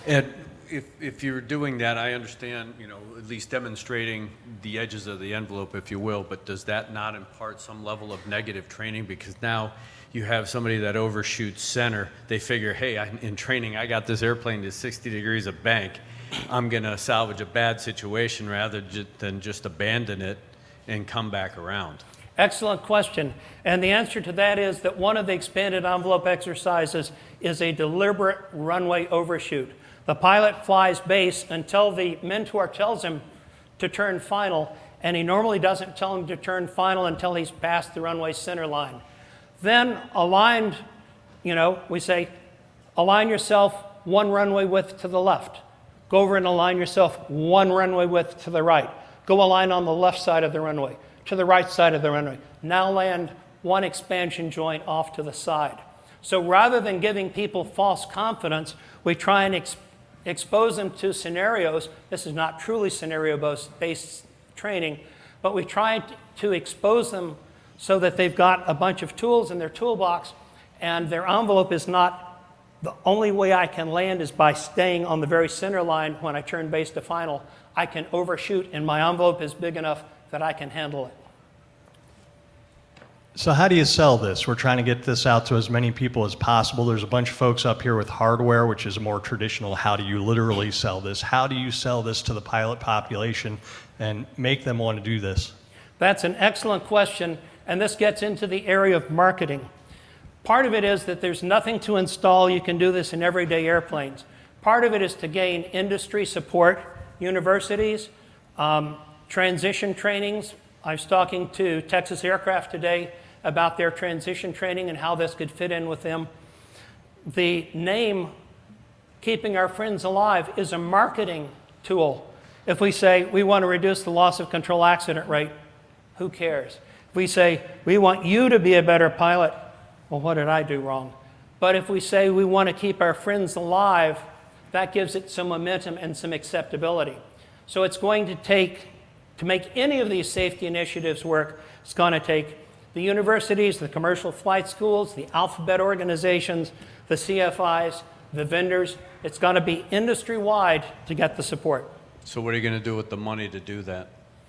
Ed, if you're doing that, I understand, at least demonstrating the edges of the envelope, if you will, but does that not impart some level of negative training? Because now you have somebody that overshoots center. They figure, hey, in training, I got this airplane to 60 degrees of bank. I'm going to salvage a bad situation rather than just abandon it and come back around. Excellent question. And the answer to that is that one of the expanded envelope exercises is a deliberate runway overshoot. The pilot flies base until the mentor tells him to turn final, and he normally doesn't tell him to turn final until he's past the runway center line. Then aligned, we say, align yourself one runway width to the left. Go over and align yourself one runway width to the right. Go align on the left side of the runway, to the right side of the runway. Now land one expansion joint off to the side. So rather than giving people false confidence, we try and expose them to scenarios. This is not truly scenario-based training, but we try to expose them so that they've got a bunch of tools in their toolbox, and their envelope is not the only way I can land is by staying on the very center line when I turn base to final. I can overshoot, and my envelope is big enough that I can handle it. So how do you sell this? We're trying to get this out to as many people as possible. There's a bunch of folks up here with hardware, which is more traditional. How do you literally sell this? How do you sell this to the pilot population and make them want to do this? That's an excellent question, and this gets into the area of marketing. Part of it is that there's nothing to install. You can do this in everyday airplanes. Part of it is to gain industry support, universities, transition trainings. I was talking to Texas Aircraft today about their transition training and how this could fit in with them. The name, Keeping Our Friends Alive, is a marketing tool. If we say we want to reduce the loss of control accident rate, who cares? If we say we want you to be a better pilot, well, what did I do wrong? But if we say we want to keep our friends alive, that gives it some momentum and some acceptability. So it's going to take, to make any of these safety initiatives work, it's going to take the universities, the commercial flight schools, the alphabet organizations, the CFIs, the vendors. It's going to be industry-wide to get the support. So what are you going to do with the money to do that?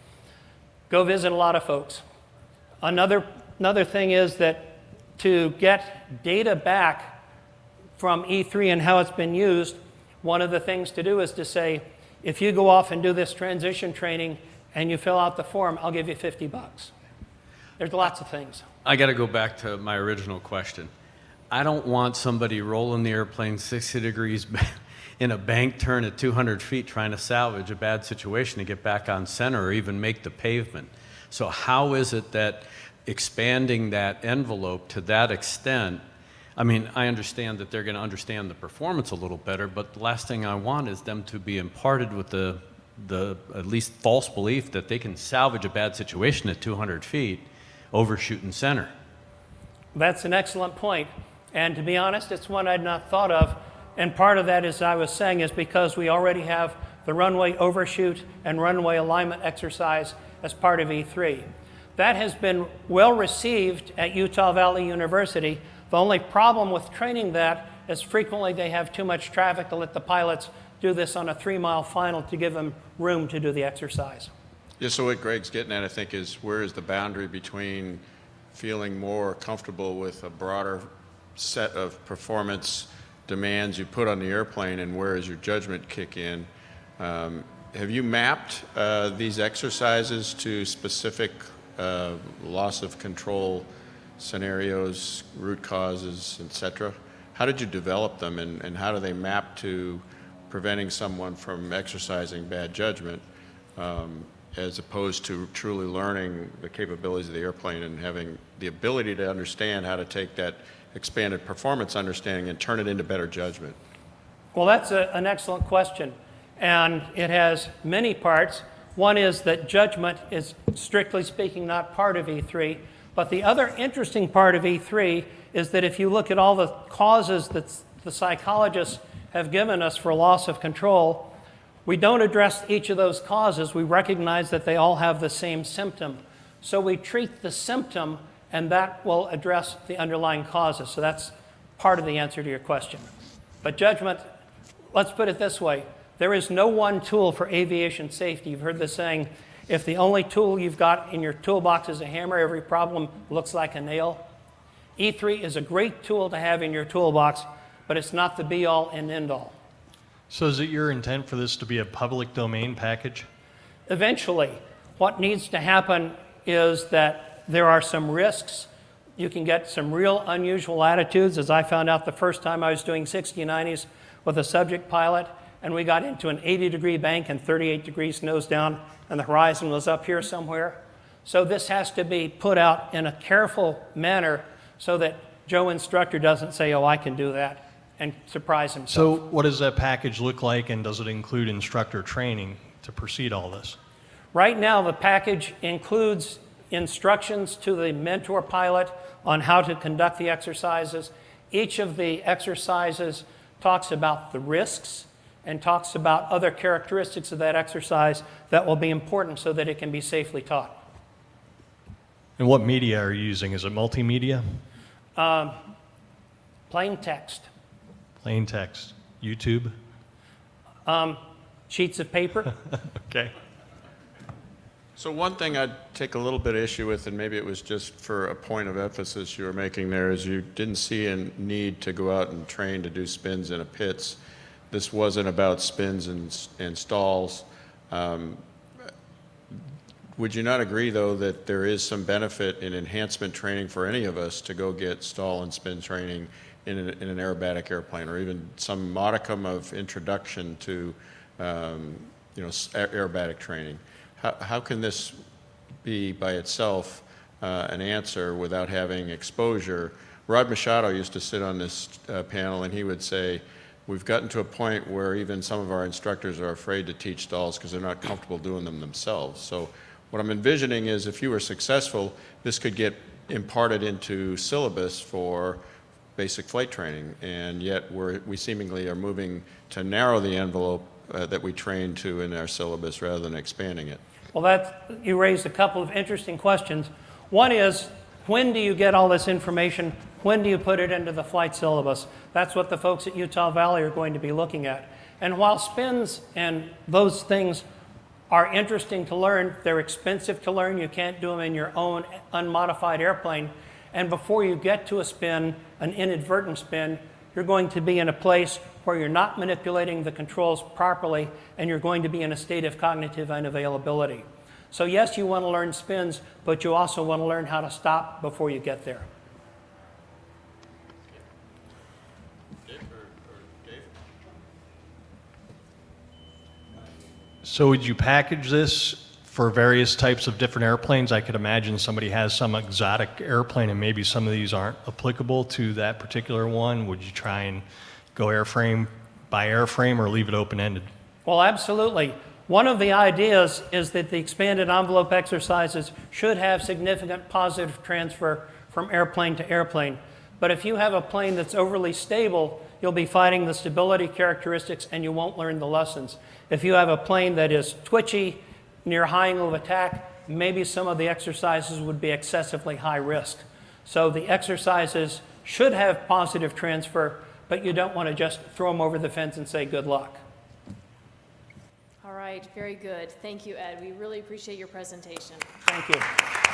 Go visit a lot of folks. Another thing is that to get data back from E3 and how it's been used, one of the things to do is to say, if you go off and do this transition training and you fill out the form, I'll give you $50. There's lots of things. I got to go back to my original question. I don't want somebody rolling the airplane 60 degrees in a bank turn at 200 feet trying to salvage a bad situation to get back on center or even make the pavement. So how is it that expanding that envelope to that extent, I mean, I understand that they're going to understand the performance a little better, but the last thing I want is them to be imparted with the at least false belief that they can salvage a bad situation at 200 feet overshooting center. That's an excellent point. And to be honest, it's one I'd not thought of. And part of that, as I was saying, is because we already have the runway overshoot and runway alignment exercise as part of E3. That has been well received at Utah Valley University. The only problem with training that is frequently they have too much traffic to let the pilots do this on a 3-mile final to give them room to do the exercise. Yeah, so what Greg's getting at, I think, is where is the boundary between feeling more comfortable with a broader set of performance demands you put on the airplane and where does your judgment kick in? Have you mapped these exercises to specific loss of control scenarios, root causes, etc.? How did you develop them, and how do they map to preventing someone from exercising bad judgment as opposed to truly learning the capabilities of the airplane and having the ability to understand how to take that expanded performance understanding and turn it into better judgment? Well, that's an excellent question, and it has many parts. One is that judgment is, strictly speaking, not part of E3, but the other interesting part of E3 is that if you look at all the causes that the psychologists have given us for loss of control, we don't address each of those causes. We recognize that they all have the same symptom. So we treat the symptom, and that will address the underlying causes. So that's part of the answer to your question. But judgment, let's put it this way. There is no one tool for aviation safety. You've heard the saying, if the only tool you've got in your toolbox is a hammer, every problem looks like a nail. E3 is a great tool to have in your toolbox, but it's not the be-all and end-all. So is it your intent for this to be a public domain package? Eventually, what needs to happen is that there are some risks. You can get some real unusual attitudes, as I found out the first time I was doing 60-90s with a subject pilot, and we got into an 80-degree bank and 38 degrees nose down, and the horizon was up here somewhere. So this has to be put out in a careful manner so that Joe instructor doesn't say, oh, I can do that, and surprise himself. So what does that package look like, and does it include instructor training to proceed all this? Right now, the package includes instructions to the mentor pilot on how to conduct the exercises. Each of the exercises talks about the risks and talks about other characteristics of that exercise that will be important so that it can be safely taught. And what media are you using? Is it multimedia? Plain text, Plain text? YouTube? sheets of paper. Okay. So one thing I'd take a little bit of issue with, and maybe it was just for a point of emphasis you were making there, is you didn't see a need to go out and train to do spins in a pits. This wasn't about spins and stalls. Would you not agree, though, that there is some benefit in enhancement training for any of us to go get stall and spin training in an aerobatic airplane, or even some modicum of introduction to aerobatic training? How can this be by itself an answer without having exposure? Rod Machado used to sit on this panel, and he would say, we've gotten to a point where even some of our instructors are afraid to teach stalls because they're not comfortable doing them themselves. So what I'm envisioning is if you were successful, this could get imparted into syllabus for basic flight training, and yet we seemingly are moving to narrow the envelope that we train to in our syllabus rather than expanding it. Well, you raised a couple of interesting questions. One is, when do you get all this information? When do you put it into the flight syllabus? That's what the folks at Utah Valley are going to be looking at. And while spins and those things are interesting to learn, they're expensive to learn. You can't do them in your own unmodified airplane. And before you get to a spin, an inadvertent spin, you're going to be in a place where you're not manipulating the controls properly, and you're going to be in a state of cognitive unavailability. So yes, you want to learn spins, but you also want to learn how to stop before you get there. So would you package this for various types of different airplanes? I could imagine somebody has some exotic airplane and maybe some of these aren't applicable to that particular one. Would you try and go airframe by airframe or leave it open-ended? Well, absolutely. One of the ideas is that the expanded envelope exercises should have significant positive transfer from airplane to airplane. But if you have a plane that's overly stable, you'll be fighting the stability characteristics and you won't learn the lessons. If you have a plane that is twitchy, near high angle of attack, maybe some of the exercises would be excessively high risk. So the exercises should have positive transfer, but you don't want to just throw them over the fence and say good luck. All right, very good. Thank you, Ed. We really appreciate your presentation. Thank you.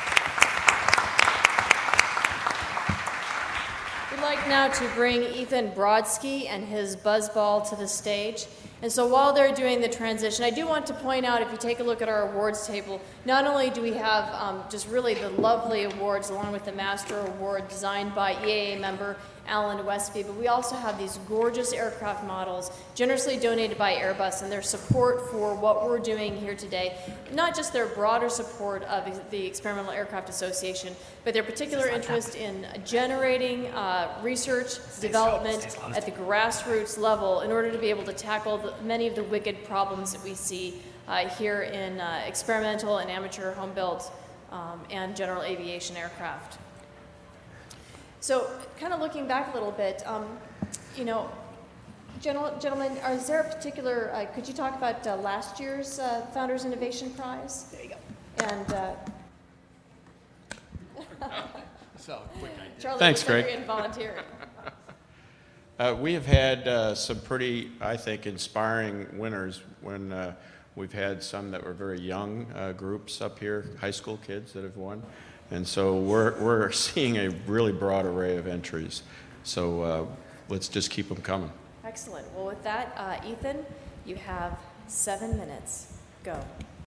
We'd like now to bring Ethan Brodsky and his buzzball to the stage. And so while they're doing the transition, I do want to point out, if you take a look at our awards table, not only do we have just really the lovely awards along with the Master Award designed by EAA member Alan Westby, but we also have these gorgeous aircraft models generously donated by Airbus, and their support for what we're doing here today, not just their broader support of the Experimental Aircraft Association, but their particular interest in generating research, development at the grassroots level in order to be able to tackle many of the wicked problems that we see here in experimental and amateur home built and general aviation aircraft. So kind of looking back a little bit, you know, gentlemen, is there a particular, could you talk about last year's Founders Innovation Prize? There you go. And So, quick idea. Charlie, Thanks, Greg. Volunteering. We have had some pretty, I think, inspiring winners when we've had some that were very young groups up here, high school kids that have won. And so we're seeing a really broad array of entries. So let's just keep them coming. Excellent. Well, with that, Ethan, you have 7 minutes. Go.